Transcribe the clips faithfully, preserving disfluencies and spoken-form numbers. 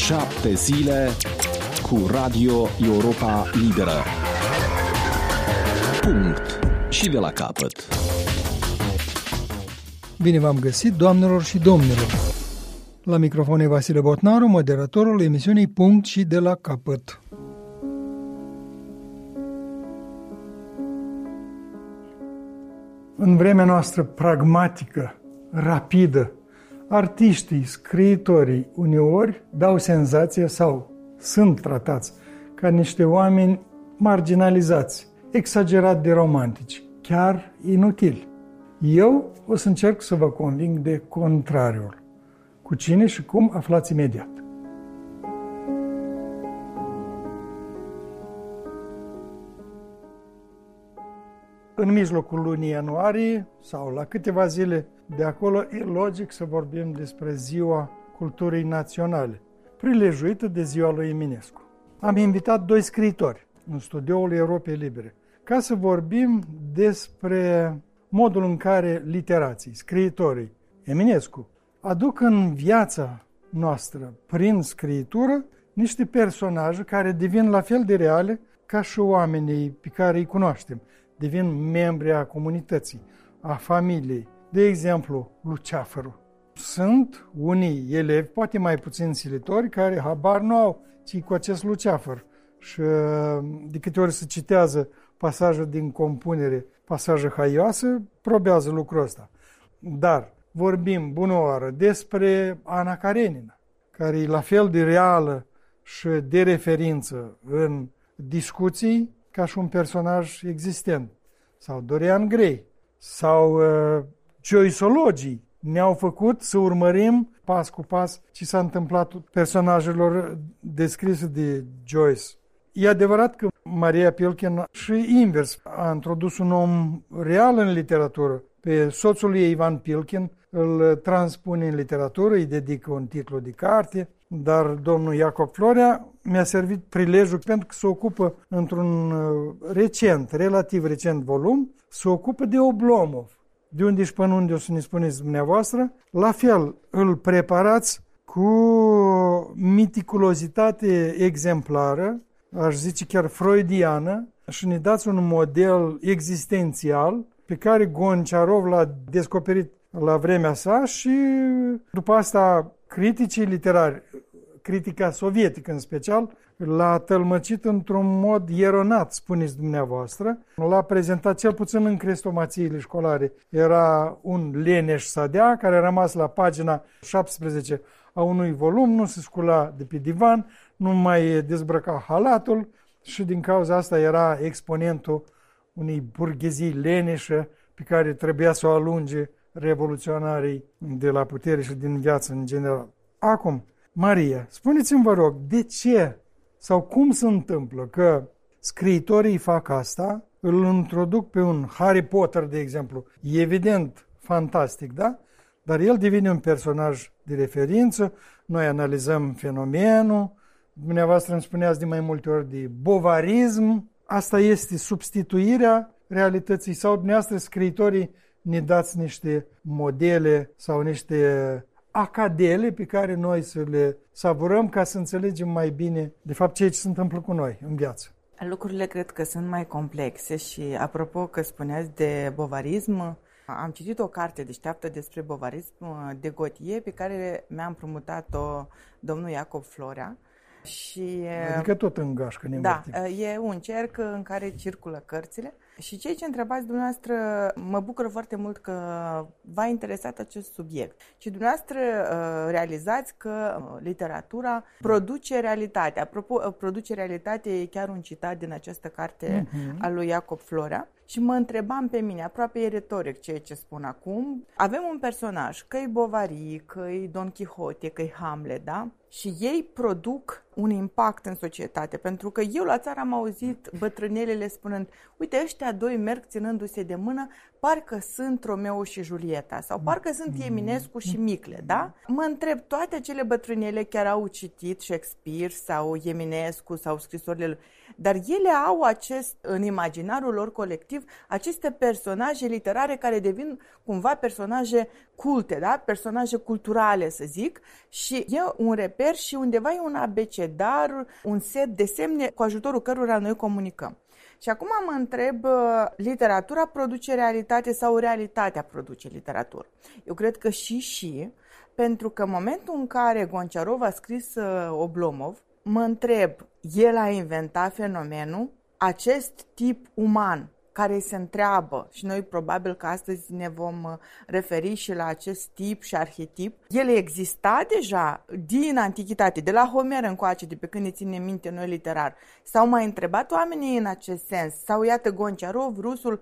Șapte zile cu Radio Europa Liberă. Punct. Și de la capăt. Bine v-am găsit, doamnelor și domnilor. La microfon e Vasile Botnaru, moderatorul emisiunii Punct și de la capăt. În vremea noastră pragmatică, rapidă, artiștii, scriitorii uneori dau senzația sau sunt tratați ca niște oameni marginalizați, exagerat de romantici, chiar inutili. Eu o să încerc să vă conving de contrariul. Cu cine și cum aflați imediat. În mijlocul lunii ianuarie sau la câteva zile de acolo e logic să vorbim despre Ziua Culturii Naționale, prilejuită de ziua lui Eminescu. Am invitat doi scriitori în studioul Europei Libere ca să vorbim despre modul în care literații, scriitorii, Eminescu, aduc în viața noastră, prin scriitură, niște personaje care devin la fel de reale ca și oamenii pe care îi cunoaștem. Devin membri a comunității, a familiei. De exemplu, Luceafărul. Sunt unii elevi, poate mai puțin silitori, care habar nu au ci cu acest Luceafăr. Și de câte ori se citează pasaje din compunere, pasaje haioase, probează lucrul ăsta. Dar vorbim bună oară despre Ana Karenina, care e la fel de reală și de referință în discuții ca și un personaj existent. Sau Dorian Gray, sau uh, Joyceologii ne-au făcut să urmărim pas cu pas ce s-a întâmplat personajelor descrise de Joyce. E adevărat că Maria Pilkin și invers a introdus un om real în literatură. Pe soțul ei, Ivan Pilkin, îl transpune în literatură, îi dedică un titlu de carte, dar domnul Iacob Florea mi-a servit prilejul pentru că se ocupă într-un recent, relativ recent volum, se ocupă de Oblomov. De unde și până unde o să ne spuneți dumneavoastră, la fel îl preparați cu meticulozitate exemplară, aș zice chiar freudiană, și ne dați un model existențial pe care Gonciarov l-a descoperit la vremea sa și după asta criticii literari, critica sovietică în special, l-a tălmăcit într-un mod eronat, spuneți dumneavoastră. L-a prezentat cel puțin în crestomațiile școlare. Era un leneș sadea care a rămas la pagina șaptesprezece a unui volum, nu se scula de pe divan, nu mai dezbrăca halatul și din cauza asta era exponentul unei burghezii leneșă pe care trebuia să o alunge revoluționarii de la putere și din viață în general. Acum, Maria, spuneți-mi, vă rog, de ce sau cum se întâmplă că scriitorii fac asta, îl introduc pe un Harry Potter, de exemplu, e evident fantastic, da? Dar el devine un personaj de referință, noi analizăm fenomenul, dumneavoastră îmi spuneați de mai multe ori de bovarism, asta este substituirea realității sau dumneavoastră scriitorii ne dați niște modele sau niște acadele pe care noi să le savurăm ca să înțelegem mai bine de fapt ceea ce se întâmplă cu noi în viață. Lucrurile cred că sunt mai complexe și apropo că spuneați de bovarism, am citit o carte deșteaptă despre bovarism de Gautier pe care mi-a împrumutat-o domnul Iacob Florea. Și, adică tot în gașcă ne da, învârtim. E un cerc în care circulă cărțile și ceea ce întrebați dumneavoastră mă bucură foarte mult că v-a interesat acest subiect. Și dumneavoastră realizați că literatura produce realitate. Apropo, produce realitate e chiar un citat din această carte uh-huh. a lui Iacob Florea. Și mă întrebam pe mine, aproape e retoric ceea ce spun acum, avem un personaj, că-i Bovary, că-i Don Quixote, că-i Hamlet, da? Și ei produc un impact în societate, pentru că eu la țară am auzit bătrânelele spunând, uite, ăștia doi merg ținându-se de mână, parcă sunt Romeo și Julieta sau parcă sunt Eminescu și Micle, da? Mă întreb, toate acele bătrânele chiar au citit Shakespeare sau Eminescu sau scrisorile lui, dar ele au acest, în imaginarul lor colectiv, aceste personaje literare care devin cumva personaje culte, da? Personaje culturale, să zic, și e un reper și undeva e un abecedar, un set de semne cu ajutorul cărora noi comunicăm. Și acum mă întreb, literatura produce realitate sau realitatea produce literatură? Eu cred că și și, pentru că în momentul în care Gonciarov a scris Oblomov, mă întreb, el a inventat fenomenul, acest tip uman care se întreabă, și noi probabil că astăzi ne vom referi și la acest tip și arhetip, el exista deja din antichitate, de la Homer încoace, de pe când ne ține minte noi literar. S-au mai întrebat oamenii în acest sens? Sau iată, Gonciarov, rusul,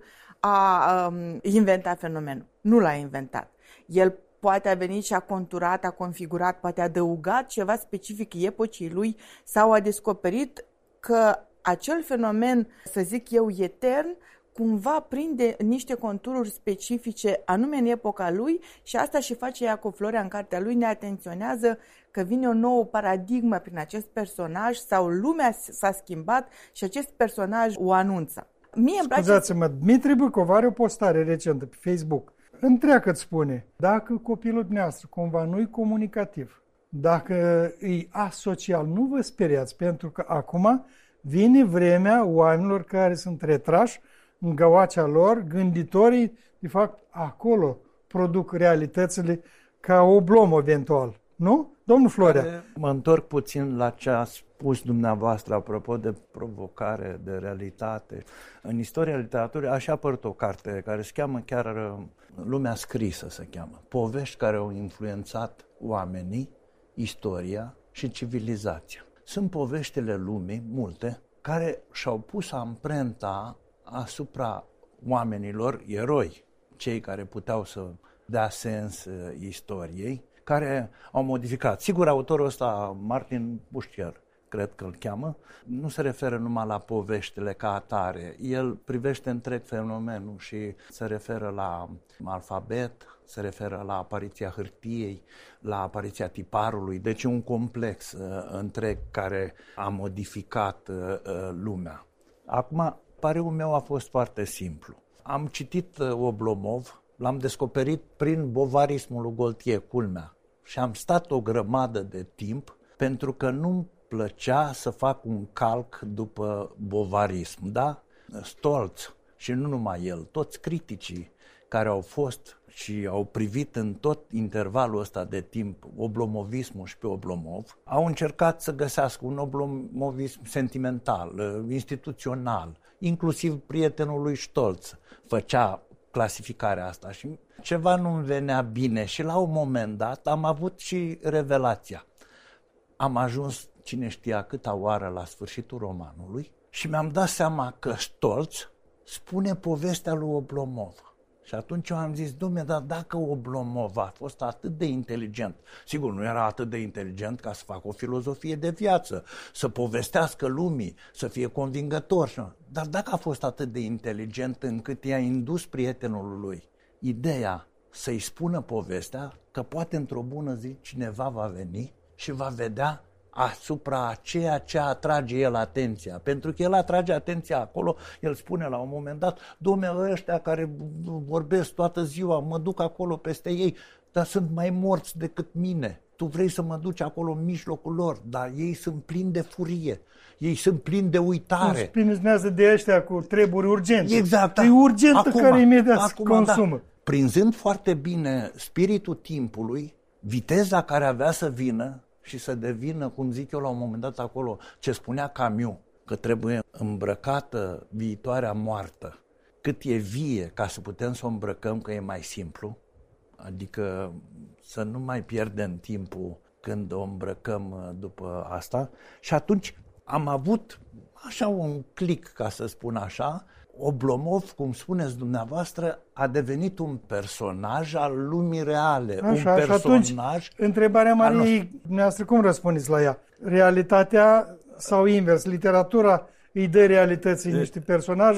a um, inventat fenomenul. Nu l-a inventat. El poate a venit și a conturat, a configurat, poate a adăugat ceva specific epocii lui sau a descoperit că acel fenomen, să zic eu, etern, cumva prinde niște contururi specifice anume în epoca lui și asta și face Iacov Florea în cartea lui, ne atenționează că vine o nouă paradigmă prin acest personaj sau lumea s-a schimbat și acest personaj o anunță. Mie îmi place... Scuzați-mă, Dmitri Bâcov are o postare recentă pe Facebook. Întreagă-ți spune, dacă copilul dumneavoastră cumva nu-i comunicativ, dacă e asocial, nu vă speriați, pentru că acum vine vremea oamenilor care sunt retrași în găoacea lor, gânditorii, de fapt, acolo produc realitățile ca Oblomov eventual. Nu? Domnul Florea. Mă întorc puțin la ce a spus dumneavoastră apropo de provocare, de realitate. În istoria literaturii așa a apărut o carte care se cheamă chiar Lumea scrisă, se cheamă. Povești care au influențat oamenii, istoria și civilizația. Sunt poveștile lumii, multe, care și-au pus amprenta asupra oamenilor, eroi, cei care puteau să dea sens uh, istoriei, care au modificat. Sigur, autorul ăsta, Martin Buștier, cred că îl cheamă, nu se referă numai la poveștile ca atare. El privește întreg fenomenul și se referă la alfabet, se referă la apariția hârtiei, la apariția tiparului, deci un complex uh, întreg care a modificat uh, uh, lumea. Acum, pariul meu a fost foarte simplu. Am citit uh, Oblomov, l-am descoperit prin bovarismul lui Gaultier, culmea, și am stat o grămadă de timp pentru că nu-mi plăcea să fac un calc după bovarism, da? Stolz și nu numai el, toți criticii care au fost și au privit în tot intervalul ăsta de timp oblomovismul și pe Oblomov, au încercat să găsească un oblomovism sentimental, instituțional, inclusiv prietenul lui Stolz făcea clasificarea asta și ceva nu-mi venea bine și la un moment dat am avut și revelația. Am ajuns cine știa câta oară la sfârșitul romanului și mi-am dat seama că Stolz spune povestea lui Oblomov. Și atunci eu am zis, Dumne, dar dacă Oblomov a fost atât de inteligent, sigur nu era atât de inteligent ca să facă o filozofie de viață, să povestească lumii, să fie convingător, dar dacă a fost atât de inteligent încât i-a indus prietenul lui ideea să-i spună povestea, că poate într-o bună zi cineva va veni și va vedea asupra ceea ce atrage el atenția. Pentru că el atrage atenția acolo, el spune la un moment dat, Dom'le, ăștia care vorbesc toată ziua, mă duc acolo peste ei, dar sunt mai morți decât mine. Tu vrei să mă duci acolo în mijlocul lor, dar ei sunt plini de furie, ei sunt plini de uitare. Nu spineznează de ăștia cu treburi urgente. Exact. E urgentă acum, care imediat se consumă. Da. Prinzând foarte bine spiritul timpului, viteza care avea să vină, și să devină, cum zic eu la un moment dat acolo, ce spunea Camus, că trebuie îmbrăcată viitoarea moartă, cât e vie ca să putem să o îmbrăcăm, că e mai simplu, adică să nu mai pierdem timpul când o îmbrăcăm după asta. Și atunci am avut așa un click, ca să spun așa, Oblomov, cum spuneți dumneavoastră, a devenit un personaj al lumii reale. Așa, un personaj. Și atunci, întrebarea Mariei, dumneavoastră, cum răspundeți la ea? Realitatea sau invers? Literatura îi dă realității niște personaje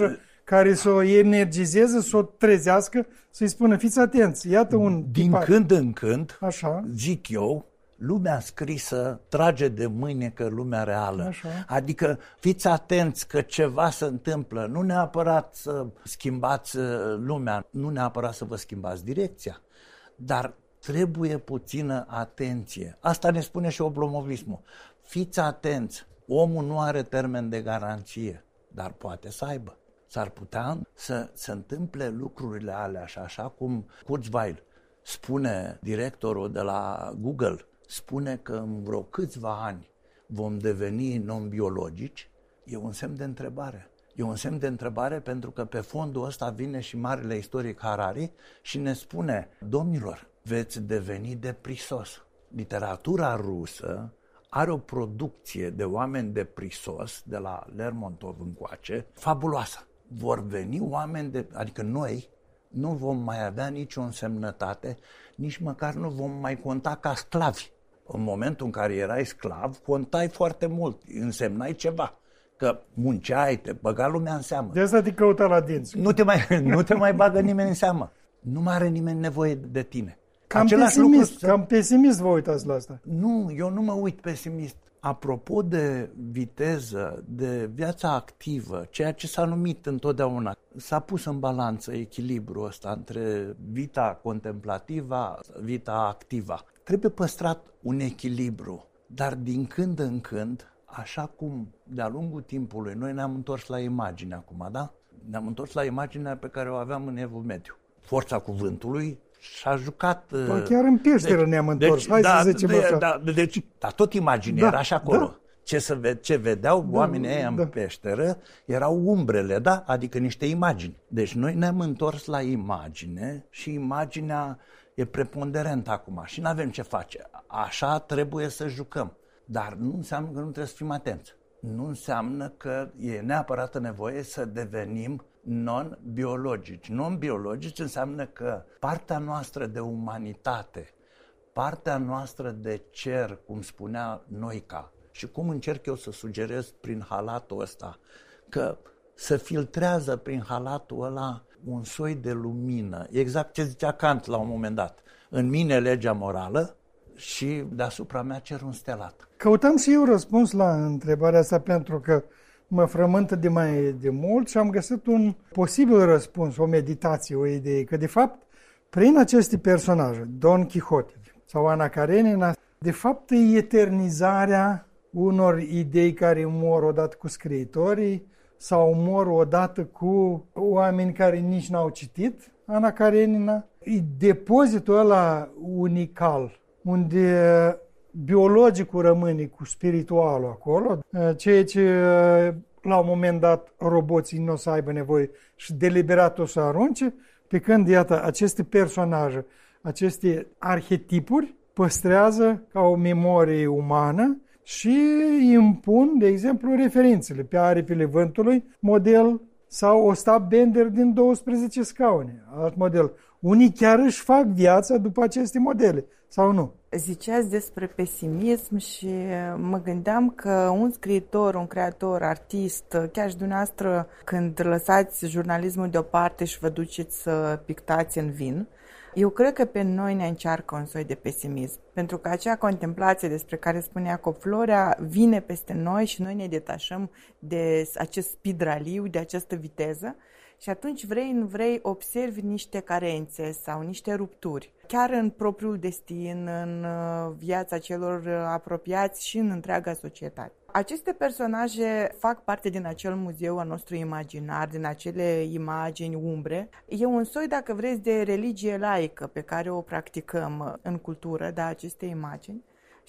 care să o energizeze, să o trezească, să-i spună, fiți atenți, iată un Din tipar. când în când, Așa. zic eu, lumea scrisă trage de mânecă lumea reală. Așa. Adică fiți atenți că ceva se întâmplă, nu neapărat să schimbați lumea, nu neapărat să vă schimbați direcția, dar trebuie puțină atenție. Asta ne spune și oblomovismul. Fiți atenți, omul nu are termen de garanție, dar poate să aibă. S-ar putea să se întâmple lucrurile alea așa, așa cum Kurzweil spune, directorul de la Google, spune că în vreo câțiva ani vom deveni non-biologici. E un semn de întrebare. E un semn de întrebare pentru că pe fondul ăsta vine și marele istoric Harari și ne spune, domnilor, veți deveni deprisos. Literatura rusă are o producție de oameni deprisos, de la Lermontov încoace, fabuloasă. Vor veni oameni, de, adică noi nu vom mai avea nicio însemnătate, nici măcar nu vom mai conta ca sclavi. În momentul în care erai sclav, contai foarte mult, însemnai ceva. Că munceai, te băga lumea în seamă. De asta te căuta la dinți. Nu te mai, nu te mai bagă nimeni în seamă. Nu mai are nimeni nevoie de tine. Cam Același pesimist, lucru... cam pesimist vă uitați la asta. Nu, eu nu mă uit pesimist. Apropo de viteză, de viața activă, ceea ce s-a numit întotdeauna, s-a pus în balanță echilibrul ăsta între vita contemplativă, vita activă. Trebuie păstrat un echilibru, dar din când în când, așa cum de-a lungul timpului, noi ne-am întors la imagine acum, da? Ne-am întors la imaginea pe care o aveam în Evul Mediu. Forța cuvântului și-a jucat... Păi chiar în peșteră deci, deci-am întors, hai da, să zicem de, așa. Da, deci, dar tot imaginea da, era și acolo. Da. Ce, să ve- ce vedeau da, oamenii ăia da. în peșteră erau umbrele, da? Adică niște imagini. Deci noi ne-am întors la imagine și imaginea e preponderentă acum și nu avem ce face. Așa trebuie să jucăm. Dar nu înseamnă că nu trebuie să fim atenți. Nu înseamnă că e neapărat nevoie să devenim non-biologici. Non-biologici înseamnă că partea noastră de umanitate, partea noastră de cer, cum spunea Noica, și cum încerc eu să sugerez prin halatul ăsta, că se filtrează prin halatul ăla un soi de lumină. Exact ce zicea Kant la un moment dat. În mine legea morală și deasupra mea cerul înstelat. Căutam și eu răspuns la întrebarea asta pentru că mă frământă de mai de mult și am găsit un posibil răspuns, o meditație, o idee, că de fapt, prin aceste personaje, Don Quixote sau Ana Karenina, de fapt e eternizarea unor idei care mor odată cu scriitorii sau mor odată cu oameni care nici n-au citit Ana Karenina. E depozitul ăla unical, unde biologicul rămâne cu spiritualul acolo, ceea ce la un moment dat roboții nu o să aibă nevoie și deliberat o să arunce, pe când, iată, aceste personaje, aceste arhetipuri păstrează ca o memorie umană și impun, de exemplu, referințele pe aripile vântului, model, sau Ostap Bender din douăsprezece scaune, alt model. Unii chiar își fac viața după aceste modele, sau nu? Ziceați despre pesimism și mă gândeam că un scriitor, un creator, artist, chiar și dumneavoastră, când lăsați jurnalismul deoparte și vă duceți să pictați în vin, eu cred că pe noi ne încearcă un soi de pesimism, pentru că acea contemplație despre care spunea Coflorea vine peste noi și noi ne detașăm de acest speed raliu, de această viteză și atunci vrei, nu vrei, observi niște carențe sau niște rupturi, chiar în propriul destin, în viața celor apropiați și în întreaga societate. Aceste personaje fac parte din acel muzeu al nostru imaginar, din acele imagini, umbre. E un soi, dacă vreți, de religie laică pe care o practicăm în cultură, da, aceste imagini.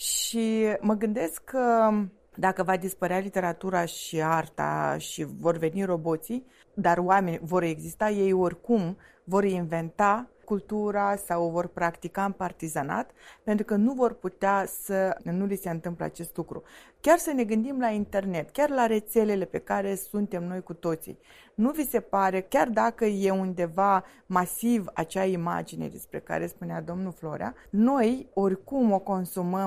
Și mă gândesc că dacă va dispărea literatura și arta și vor veni roboții, dar oameni vor exista, ei oricum vor inventa cultura sau o vor practica în partizanat, pentru că nu vor putea să nu li se întâmple acest lucru. Chiar să ne gândim la internet, chiar la rețelele pe care suntem noi cu toții. Nu vi se pare, chiar dacă e undeva masiv acea imagine despre care spunea domnul Florea, noi oricum o consumăm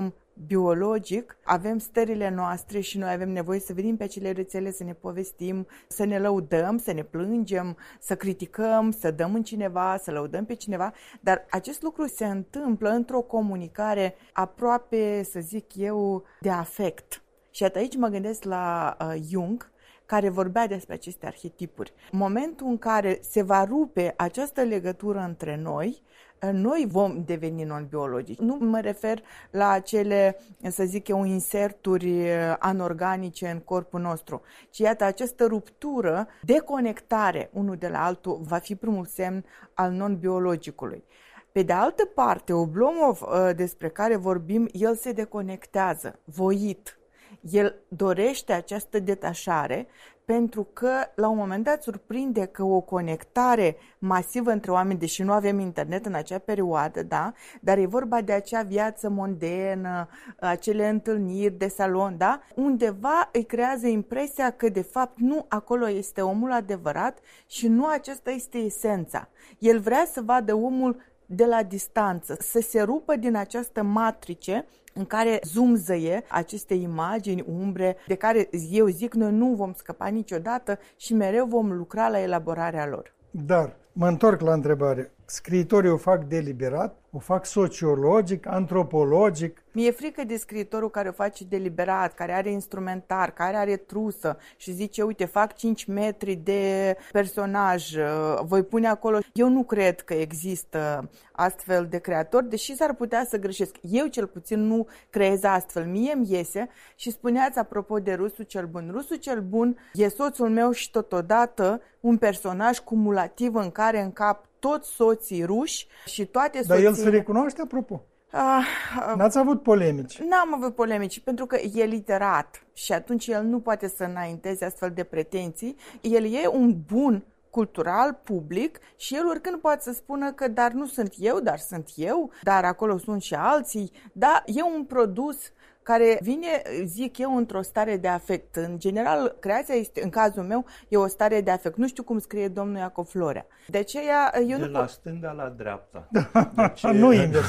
biologic, avem stările noastre și noi avem nevoie să venim pe acele rețele să ne povestim, să ne lăudăm, să ne plângem, să criticăm, să dăm în cineva, să lăudăm pe cineva, dar acest lucru se întâmplă într-o comunicare aproape, să zic eu, de afect. Și aici mă gândesc la uh, Jung, care vorbea despre aceste arhetipuri. Momentul în care se va rupe această legătură între noi, noi vom deveni non-biologici. Nu mă refer la acele, să zic eu, inserturi anorganice în corpul nostru, ci iată, această ruptură, deconectare unul de la altul, va fi primul semn al non-biologicului. Pe de altă parte, Oblomov, despre care vorbim, el se deconectează, voit. El dorește această detașare pentru că la un moment dat surprinde că o conectare masivă între oameni, deși nu avem internet în acea perioadă, da? Dar e vorba de acea viață mondenă, acele întâlniri de salon, da? Undeva îi creează impresia că de fapt nu acolo este omul adevărat și nu aceasta este esența. El vrea să vadă omul de la distanță, să se rupă din această matrice în care zumzăie aceste imagini, umbre, de care eu zic noi nu vom scăpa niciodată și mereu vom lucra la elaborarea lor. Dar mă întorc la întrebare. Scriitorii o fac deliberat, o fac sociologic, antropologic? Mi-e frică de scriitorul care o face deliberat, care are instrumentar, care are trusă și zice, uite, fac cinci metri de personaj, voi pune acolo. Eu nu cred că există astfel de creatori, deși s-ar putea să greșesc. Eu cel puțin nu creez astfel. Mie îmi iese și spuneați apropo de Rusul cel Bun. Rusul cel Bun e soțul meu și totodată un personaj cumulativ în care încap toți soții ruși și toate soțiile... Dar el se recunoaște, apropo? Uh, uh, N-ați avut polemici? N-am avut polemici, pentru că e literat și atunci el nu poate să înainteze astfel de pretenții. El e un bun cultural, public și el oricând poate să spună că dar nu sunt eu, dar sunt eu, dar acolo sunt și alții. Da, e un produs care vine, zic eu, într-o stare de afect. În general, creația este, în cazul meu, e o stare de afect. Nu știu cum scrie domnul Iacov Florea. De aceea, eu de nu la pot... stânga la dreapta. Deci, nu invers.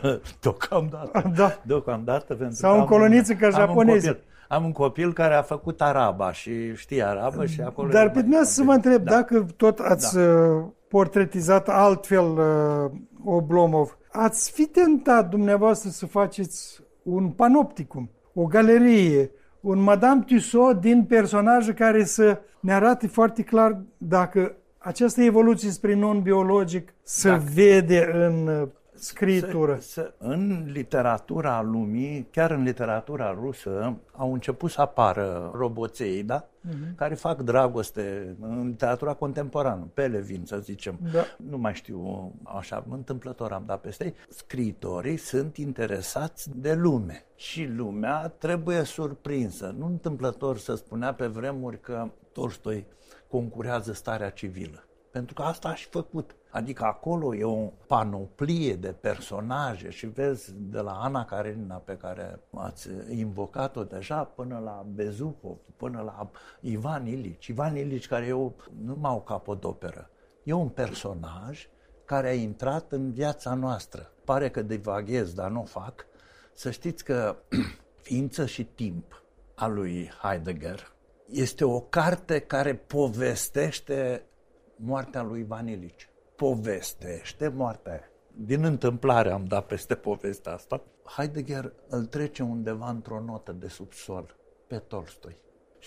Deocamdată. Da. Deocamdată. Pentru Sau în coloniță ca japonezi. Am, am un copil care a făcut araba și știe arabă și acolo... Dar pe mine să mă întreb, da. Dacă tot ați da. portretizat altfel uh, Oblomov, ați fi tentat dumneavoastră să faceți un panopticum, o galerie, un Madame Tussaud din personaje care să ne arate foarte clar dacă această evoluție spre non-biologic se dacă. vede în scritură. Se, se, în literatura lumii, chiar în literatura rusă, au început să apară roboței, da? Uh-huh. Care fac dragoste în literatura contemporană, Pelevin, să zicem. Da. Nu mai știu, așa, întâmplător am dat peste ei. Scriitorii sunt interesați de lume și lumea trebuie surprinsă. Nu întâmplător să spunea pe vremuri că Tolstoi concurează starea civilă. Pentru că asta a și făcut. Adică acolo e o panoplie de personaje și vezi de la Ana Karenina, pe care ați invocat-o deja, până la Bezukhov, până la Ivan Ilici. Ivan Ilici, care e o, nu mai o capodoperă, e un personaj care a intrat în viața noastră. Pare că divaghez, dar nu o fac. Să știți că Ființă și timp a lui Heidegger este o carte care povestește moartea lui Ivan Ilici. Povestește moartea. Din întâmplare am dat peste povestea asta. Heidegger îl trece undeva într-o notă de subsol pe Tolstoi.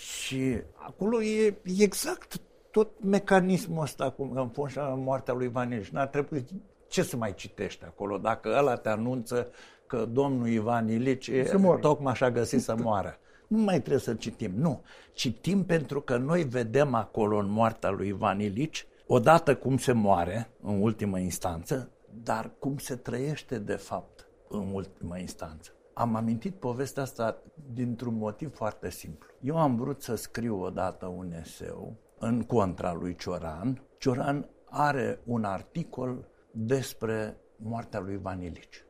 Și acolo e exact tot mecanismul ăsta, cum în fond și moartea lui Ivan Ilici. N-ar trebui, ce să mai citești acolo? Dacă ăla te anunță că domnul Ivan Ilici tocmai și-a găsit să moară. Nu mai trebuie să citim, nu. Citim pentru că noi vedem acolo în moartea lui Ivan Ilici odată cum se moare în ultimă instanță, dar cum se trăiește de fapt în ultimă instanță. Am amintit povestea asta dintr-un motiv foarte simplu. Eu am vrut să scriu odată un eseu în contra lui Cioran. Cioran are un articol despre moartea lui Ivan Ilici.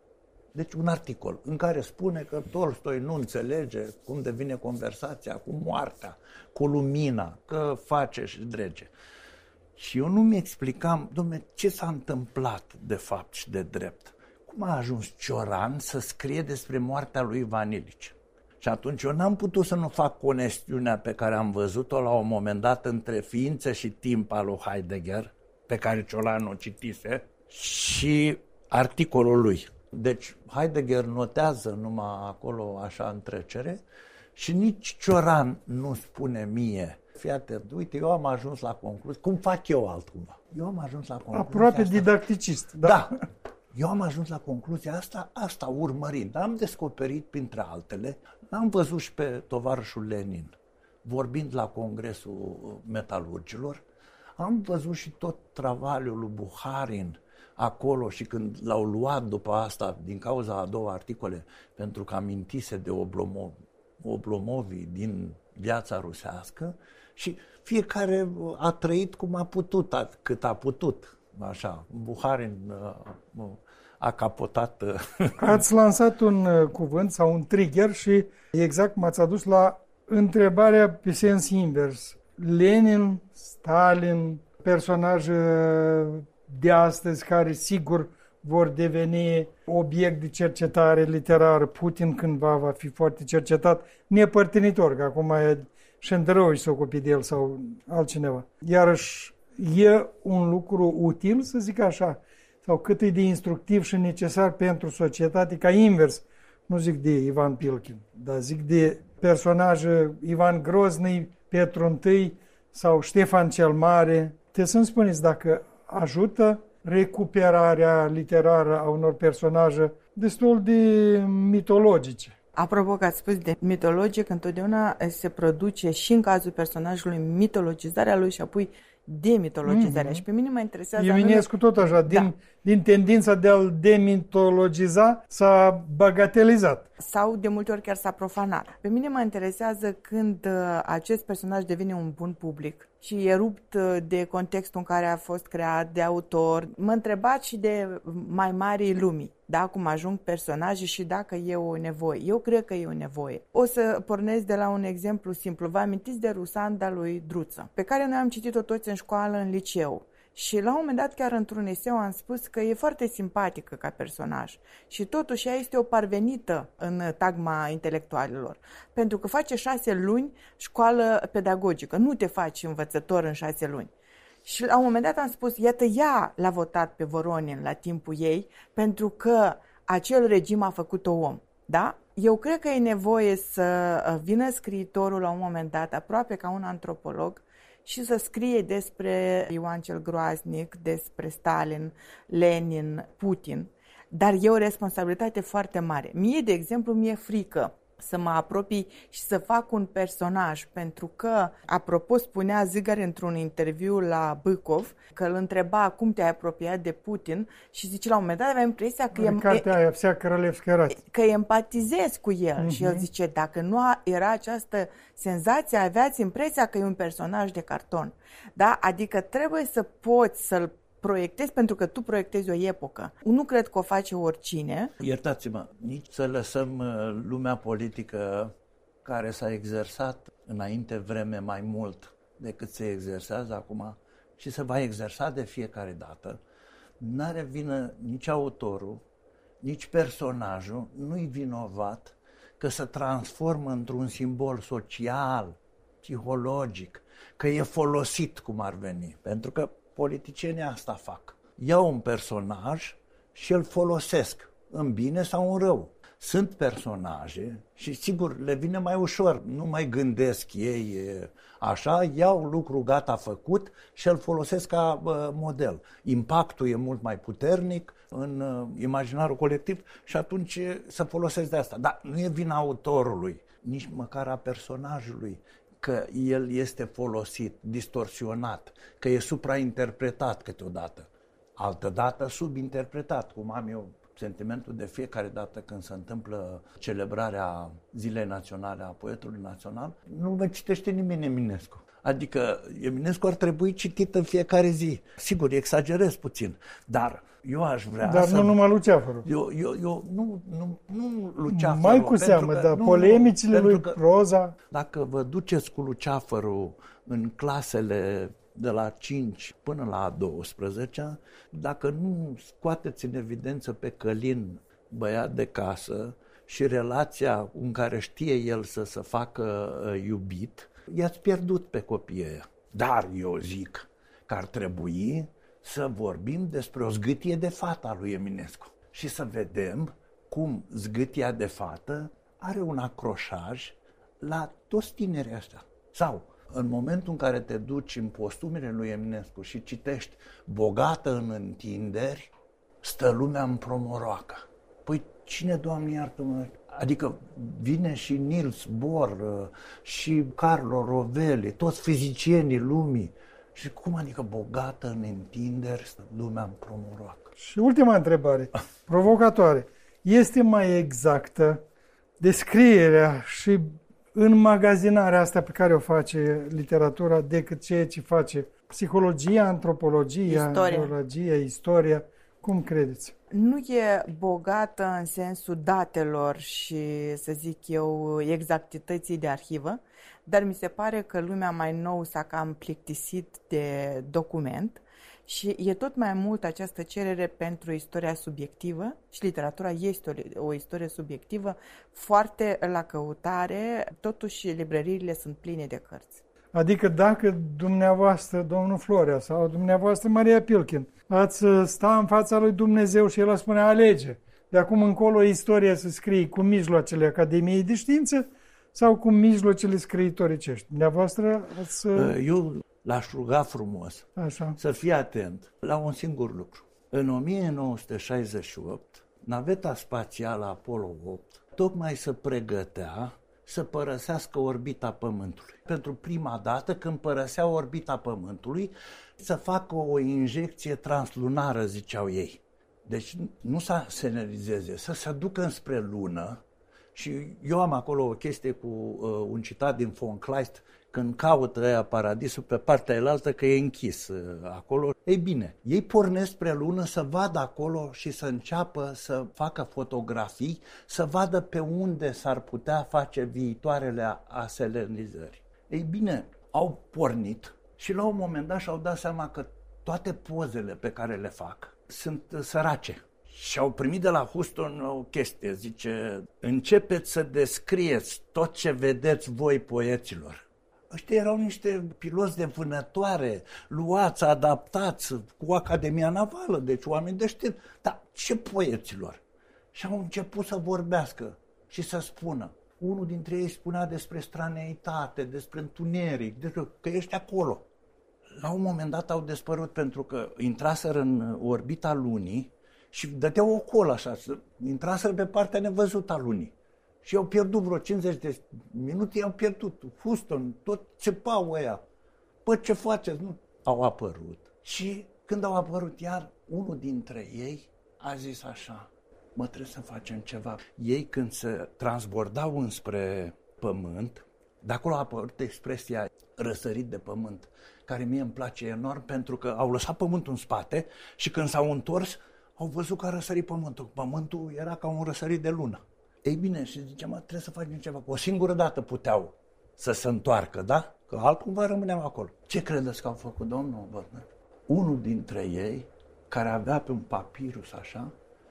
Deci un articol în care spune că Tolstoi nu înțelege cum devine conversația cu moartea, cu lumina, că face și drege. Și eu nu mi explicam, dom'le, ce s-a întâmplat de fapt și de drept cum a ajuns Cioran să scrie despre moartea lui Ivan Illici? Și atunci eu n-am putut să nu fac conexiunea pe care am văzut-o la un moment dat între Ființă și timp al lui Heidegger, pe care Cioran o citise, și articolul lui. Deci Heidegger notează numai acolo așa în trecere și nici Cioran nu spune mie, fii atent, uite, eu am ajuns la concluzie, cum fac eu altcumva? Eu am ajuns la concluzia Aproape asta. didacticist, da. Da. Eu am ajuns la concluzia asta, asta urmărind. Am descoperit, printre altele, l-am văzut și pe tovarășul Lenin, vorbind la Congresul Metalurgilor, am văzut și tot travaliul lui Buharin acolo și când l-au luat după asta, din cauza a două articole, pentru că amintise de Oblomov, Oblomovii din viața rusească și fiecare a trăit cum a putut, cât a putut. Așa, Buharin uh, a capotat. Uh. Ați lansat un uh, cuvânt sau un trigger și exact m-ați adus la întrebarea pe sens invers. Lenin, Stalin, personaje de astăzi care sigur vor deveni obiect de cercetare literară. Putin cândva va fi foarte cercetat, nepărtinitor, că acum e Șendărău și se ocupi de el sau altcineva. Iarăși, e un lucru util, să zic așa, sau cât e de instructiv și necesar pentru societate, ca invers, nu zic de Ivan Pilkin, dar zic de personaje Ivan Grozny, Petru I sau Ștefan cel Mare. Te să-mi spuneți dacă ajută recuperarea literară a unor personaje destul de mitologice. Apropo că ați spus de mitologic, întotdeauna se produce și în cazul personajului mitologizarea lui și apoi demitologizarea. Mm-hmm. Și pe mine mă interesează... Eminescu tot așa, din, da. din tendința de a-l demitologiza s-a bagatelizat. Sau de multe ori chiar s-a profanat. Pe mine mă interesează când acest personaj devine un bun public și e rupt de contextul în care a fost creat, de autor. Mă întrebați și de mai marii lumii, da? Cum ajung personaje și dacă e o nevoie. Eu cred că e o nevoie. O să pornesc de la un exemplu simplu. Vă amintiți de Rusanda lui Druță, pe care noi am citit-o toți în școală, în liceu. Și la un moment dat, chiar într-un eseu, am spus că e foarte simpatică ca personaj. Și totuși ea este o parvenită în tagma intelectualilor. Pentru că face șase luni școală pedagogică. Nu te faci învățător în șase luni. Și la un moment dat am spus, iată, ea l-a votat pe Voronin la timpul ei, pentru că acel regim a făcut-o om. Da? Eu cred că e nevoie să vină scriitorul la un moment dat, aproape ca un antropolog, și să scrie despre Ioan cel Groaznic, despre Stalin, Lenin, Putin. Dar e o responsabilitate foarte mare. Mie, de exemplu, mi-e frică să mă apropii și să fac un personaj, pentru că, apropo, spunea Zigar într-un interviu la Bâcov, că îl întreba cum te-ai apropiat de Putin și zice, la un moment dat avea impresia că, e, că empatizezi cu el. Uh-huh. Și el zice, dacă nu era această senzație, aveați impresia că e un personaj de carton. Da? Adică trebuie să poți să-l proiectezi, pentru că tu proiectezi o epocă. Nu cred că o face oricine. Iertați-mă, nici să lăsăm lumea politică care s-a exersat înainte vreme mai mult decât se exersează acum și se va exersa de fiecare dată. N-are vină nici autorul, nici personajul, nu-i vinovat că se transformă într-un simbol social, psihologic, că e folosit cum ar veni. Pentru că politicienii asta fac. Iau un personaj și îl folosesc în bine sau în rău. Sunt personaje și sigur le vine mai ușor, nu mai gândesc ei așa, iau lucru gata făcut și îl folosesc ca uh, model. Impactul e mult mai puternic în uh, imaginarul colectiv și atunci se folosesc de asta. Dar nu e vina autorului, nici măcar a personajului, că el este folosit, distorsionat, că e suprainterpretat câteodată, altădată subinterpretat, cum am eu sentimentul de fiecare dată când se întâmplă celebrarea Zilei Naționale a Poetului Național, nu mă citește nimeni Eminescu. Adică Eminescu ar trebui citit în fiecare zi. Sigur, exagerez puțin, dar eu aș vrea Dar să... nu numai Luceafărul. Eu, eu, eu nu, nu, nu Luceafărul. Mai cu seamă, dar polemicile lui că, proza... Dacă vă duceți cu Luceafărul în clasele de la cinci până la a douăsprezecea, dacă nu scoateți în evidență pe Călin, băiat de casă, și relația în care știe el să se facă uh, iubit, i-ați pierdut pe copiii ăia. Dar eu zic că ar trebui să vorbim despre o zgâtie de fată a lui Eminescu și să vedem cum zgâtia de fată are un acroșaj la toți tinerii ăștia. Sau, în momentul în care te duci în postumele lui Eminescu și citești bogată în întinderi, stă lumea în promoroacă. Păi cine, Doamne iartă-mă? Adică vine și Niels Bohr și Carlo Rovelli, toți fizicienii lumii. Și cum adică bogată în întinderi, stă lumea în promoroacă? Și ultima întrebare, provocatoare. Este mai exactă descrierea și înmagazinarea asta pe care o face literatura decât ceea ce face psihologia, antropologia, istoria. biologia, istoria? Cum credeți? Nu e bogată în sensul datelor și, să zic eu, exactității de arhivă, dar mi se pare că lumea mai nou s-a cam plictisit de document și e tot mai mult această cerere pentru istoria subiectivă și literatura este o, o istorie subiectivă foarte la căutare, totuși librăriile sunt pline de cărți. Adică dacă dumneavoastră, domnul Florea sau dumneavoastră, Maria Pilkin, ați sta în fața lui Dumnezeu și el a spune alege, de acum încolo istoria să scrie cu mijloacele Academiei de Știință sau cu mijloacele scriitoricești. Dumneavoastră ați... Eu l-aș ruga frumos Așa. să fie atent la un singur lucru. În o mie nouă sute șaizeci și opt, naveta spațială Apollo opt tocmai se pregătea să părăsească orbita Pământului. Pentru prima dată, când părăsea orbita Pământului, să facă o injecție translunară, ziceau ei. Deci nu să se analizeze, să se ducă înspre lună. Și eu am acolo o chestie cu uh, un citat din von Kleist, când caută ăia paradisul pe partea elaltă, că e închis uh, acolo. Ei bine, ei pornesc spre lună să vadă acolo și să înceapă să facă fotografii, să vadă pe unde s-ar putea face viitoarele aselenizări. Ei bine, au pornit și la un moment dat și-au dat seama că toate pozele pe care le fac sunt uh, sărace. Și au primit de la Houston o chestie, zice, începeți să descrieți tot ce vedeți voi, poeților. Ăștia erau niște piloți de vânătoare, luați, adaptați cu Academia Navală, deci oameni de știință. Dar ce poeților? Și au început să vorbească și să spună. Unul dintre ei spunea despre straneitate, despre întuneric, despre că ești acolo. La un moment dat au dispărut pentru că intraseră în orbita lunii și dădeau o colă așa, intraseră pe partea nevăzută a lunii. Și au pierdut vreo cincizeci de minute, i-au pierdut. Houston, tot țepau ăia. Păi ce faceți? Nu. Au apărut. Și când au apărut iar, unul dintre ei a zis așa, mă, trebuie să facem ceva. Ei când se transbordau înspre pământ, de acolo a apărut expresia răsărit de pământ, care mie îmi place enorm pentru că au lăsat pământul în spate și când s-au întors, au văzut că a răsărit pământul. Pământul era ca un răsărit de lună. Ei bine, și zice, mă, trebuie să facem ceva. O singură dată puteau să se întoarcă, da? Că altcumva rămâneam acolo. Ce credeți că au făcut, domnul Bărnăr? Unul dintre ei, care avea pe un papirus așa,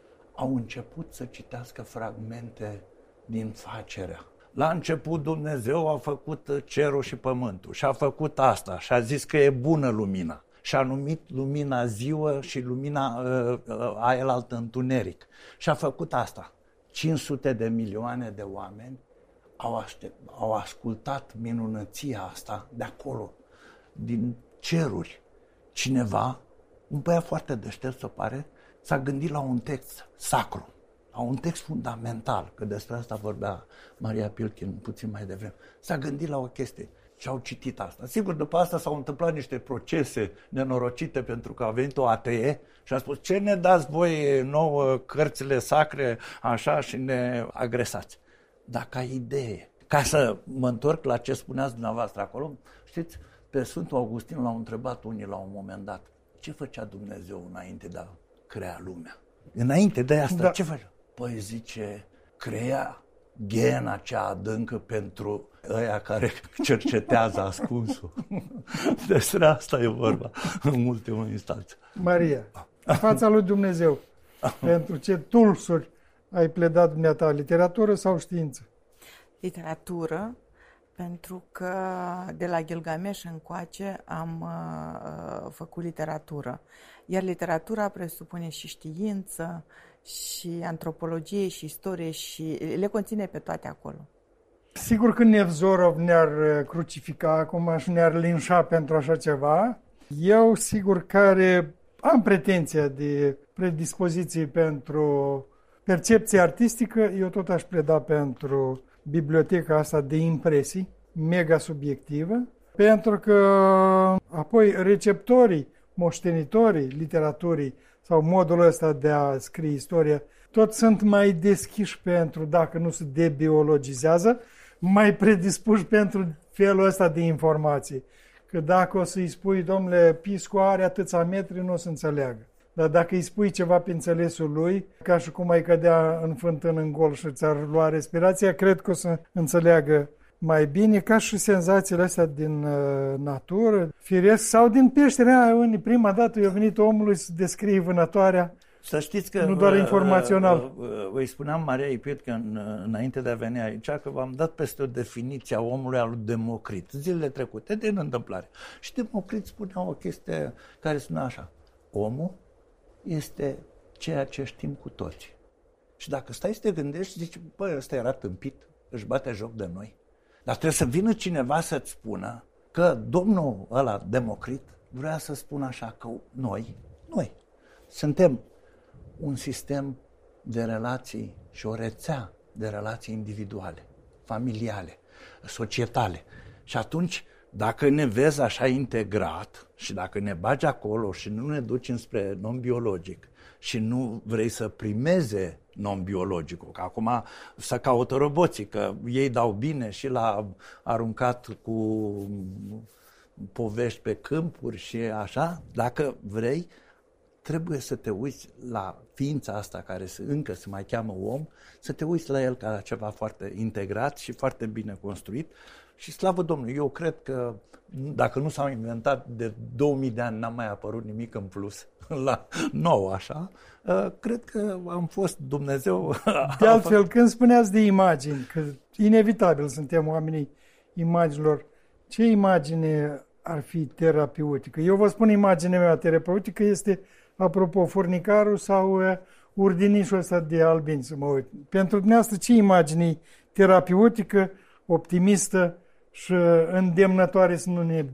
au început să citească fragmente din Facerea. La început Dumnezeu a făcut cerul și pământul și a făcut asta și a zis că e bună lumina. Și a numit lumina ziua și lumina uh, aia-altă întuneric. Și a făcut asta. cinci sute de milioane de oameni au, aștept, au ascultat minunăția asta de acolo, din ceruri. Cineva, un băiat foarte deștept, se pare, s-a gândit la un text sacru, la un text fundamental, că despre asta vorbea Maria Pilkin puțin mai devreme. S-a gândit la o chestie și au citit asta. Sigur, după asta s-au întâmplat niște procese nenorocite pentru că a venit o atee și a spus, ce ne dați voi nouă cărțile sacre așa și ne agresați? Dar ca idee, ca să mă întorc la ce spuneați dumneavoastră acolo, știți, pe Sfântul Augustin l-au întrebat unii la un moment dat, ce făcea Dumnezeu înainte de a crea lumea? Înainte de asta, da. Ce făcea? Păi zice, crea ghena cea adâncă pentru ăia care cercetează ascunsul. Despre asta e vorba în ultimă instanță. Maria, în fața lui Dumnezeu, pentru ce tulsuri ai pledat dumneata, literatură sau știință? Literatură, pentru că de la Gilgamesh încoace am uh, făcut literatură. Iar literatura presupune și știință, și antropologie, și istorie, și le conține pe toate acolo. Sigur că Nevzorov ne-ar crucifica acum și ne-ar linșa pentru așa ceva. Eu, sigur, care am pretenția de predispoziție pentru percepție artistică, eu tot aș pleda pentru biblioteca asta de impresii, mega subiectivă, pentru că apoi receptorii, moștenitorii literaturii sau modul ăsta de a scrie istoria, toți sunt mai deschiși pentru, dacă nu se debiologizează, mai predispuși pentru felul ăsta de informații. Că dacă o să-i spui, domnule, piscu are atâția metri, nu o să înțeleagă. Dar dacă îi spui ceva pe înțelesul lui, ca și cum ai cădea în fântână în gol și ți-ar lua respirația, cred că o să înțeleagă mai bine, ca și senzațiile astea din uh, natură, firesc, sau din peșterea. În prima dată i-a venit omului să descrie vânătoarea, să știți că, nu doar informațional. Îi spuneam Maria Ipit că în, înainte de a veni aici, că v-am dat peste o definiție a omului al lui Democrit, zilele trecute, din întâmplare. Și Democrit spunea o chestie care sunea așa: omul este ceea ce știm cu toți. Și dacă stai să te gândești, zici, băi, ăsta era tâmpit, își bate joc de noi. Dar trebuie să vină cineva să-ți spună că domnul ăla Democrit vrea să spună așa, că noi, noi, suntem un sistem de relații și o rețea de relații individuale, familiale, societale. Și atunci, dacă ne vezi așa integrat și dacă ne bagi acolo și nu ne duci înspre non-biologic și nu vrei să primeze non-biologicul, că acum să caută roboții, că ei dau bine și l-a aruncat cu povești pe câmpuri și așa, dacă vrei, trebuie să te uiți la ființa asta care încă se mai cheamă om, să te uiți la el ca la ceva foarte integrat și foarte bine construit. Și slavă Domnului, eu cred că dacă nu s-au inventat de două mii de ani, n-a mai apărut nimic în plus la nou așa, cred că am fost Dumnezeu. De altfel, când spuneați de imagini, că inevitabil suntem oamenii imaginilor, ce imagine ar fi terapeutică? Eu vă spun, imaginea mea terapeutică este, apropo, furnicarul sau urdinișul ăsta de albini, să mă uit. Pentru dumneavoastră, ce imagine terapeutică, optimistă și îndemnătoare să nu ne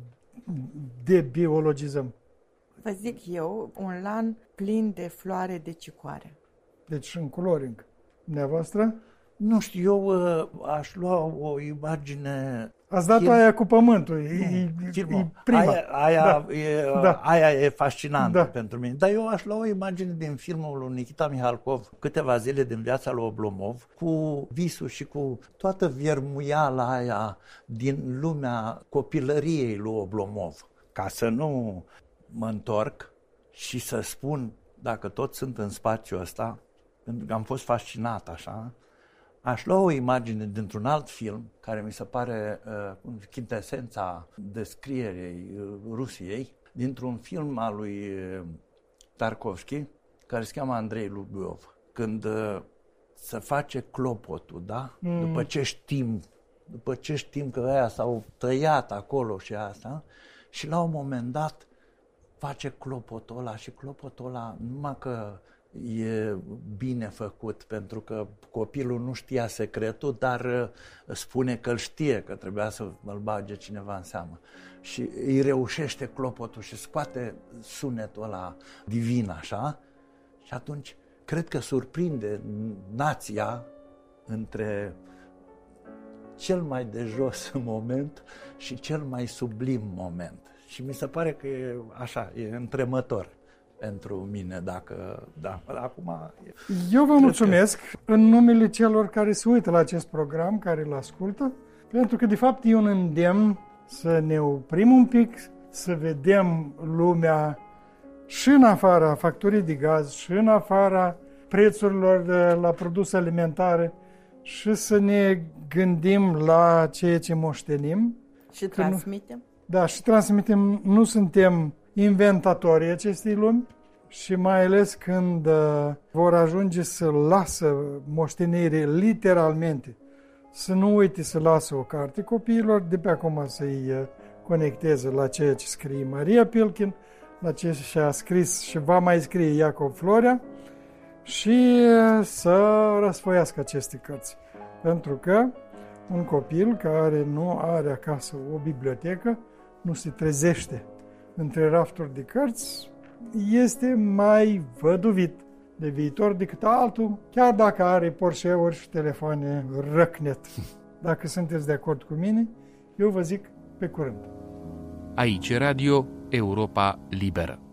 debiologizăm? Vă zic eu, un lan plin de floare de cicoare. Deci în culori încă. Dumneavoastră? Nu știu, eu aș lua o imagine... Ați dat-o aia cu pământul, e, e prima. Aia, aia, da. E, da. aia e fascinantă da. pentru mine. Dar eu aș lua o imagine din filmul lui Nikita Mihalkov, Câteva zile din viața lui Oblomov, cu visul și cu toată viermuiala aia din lumea copilăriei lui Oblomov. Ca să nu mă întorc și să spun, dacă toți sunt în spațiul ăsta, pentru că am fost fascinat așa, aș lua o imagine dintr-un alt film care mi se pare uh, chintesența descrierii uh, Rusiei, dintr-un film al lui uh, Tarkovski, care se cheamă Andrei Lubiov, când uh, se face clopotul, da? Mm. După ce știm, după ce știm că ăia s-au tăiat acolo și asta, și la un moment dat face clopotul ăla și clopotul ăla numai că e bine făcut, pentru că copilul nu știa secretul, dar spune că îl știe, că trebuia să îl bage cineva în seamă. Și îi reușește clopotul și scoate sunetul ăla divin, așa, și atunci cred că surprinde nația între cel mai de jos moment și cel mai sublim moment. Și mi se pare că e așa, e întremător pentru mine, dacă, da, acum... Eu vă mulțumesc că... în numele celor care se uită la acest program, care îl ascultă, pentru că, de fapt, e un îndemn să ne oprim un pic, să vedem lumea și în afara facturii de gaz, și în afara prețurilor de la produse alimentare, și să ne gândim la ceea ce moștenim. Și transmitem. Da, și transmitem, nu suntem inventatorii acestei lumi și mai ales când uh, vor ajunge să lasă moștenire literalmente, să nu uite să lasă o carte copiilor, de pe acum să-i uh, conecteze la ceea ce scrie Maria Pilkin, la ce și-a scris și va mai scrie Iacov Florea și uh, să răsfoiască aceste cărți. Pentru că un copil care nu are acasă o bibliotecă, nu se trezește între rafturi de cărți, este mai văduvit de viitor decât altul, chiar dacă are Porsche-uri și telefoane răcnet. Dacă sunteți de acord cu mine, eu vă zic pe curând. Aici Radio Europa Liberă.